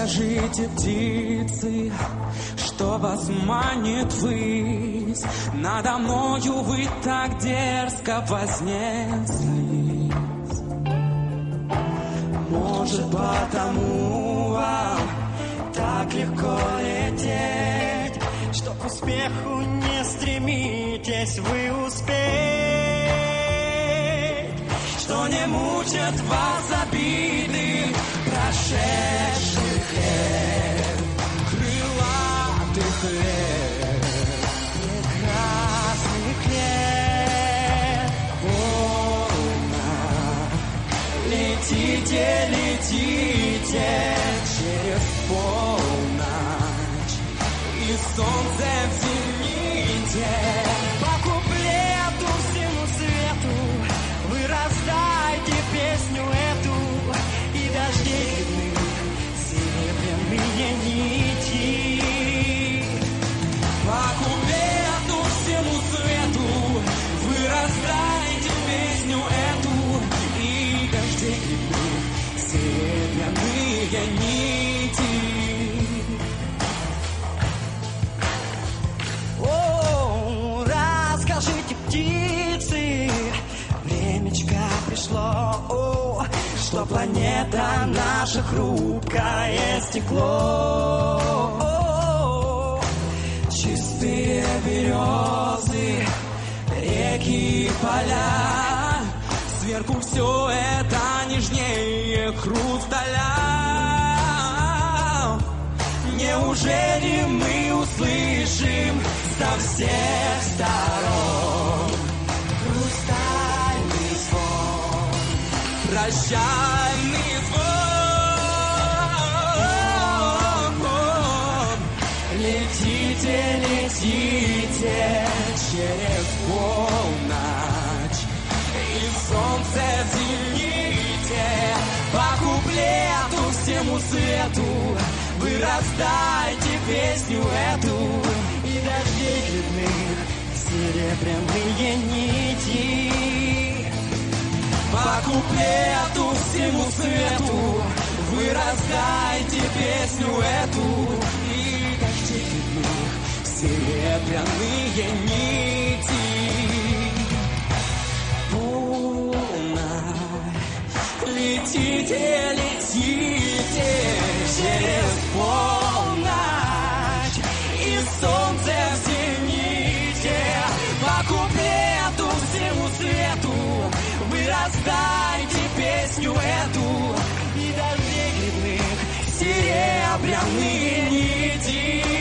Скажите, птицы, что вас манит ввысь? Надо мною вы так дерзко вознеслись. Может, потому вам так легко лететь, что к успеху не стремитесь вы успеть, что не мучат вас обиды прошедших лет, крылатых лет, прекрасных лет. Волна, летите, летите через полночь, и солнце в зените. По куплету всему свету вы раздайте песню эту, и дождей видны серебряные нити. По куплету всему свету вы раздайте песню эту, и дождей видны серебряные нити. О, расскажите, птицы, времечко пришло, что планета наша хрупкое стекло. Чистые березы, реки и поля, сверху все это нежнее хрусталя. Неужели мы услышим со всех сторон хрустальный звон, прощальный звон? Летите, летите через полночь, и солнце в зените. По куплету всему свету вы раздайте песню эту, и дождей видны серебряные нити. По куплету всему свету вы раздайте песню эту, и дождей видны серебряные нити. Полночь, летите, летите через полночь, и солнце в зените. По куплету всему свету вы раздайте песню эту, и дождей видны серебряные нити.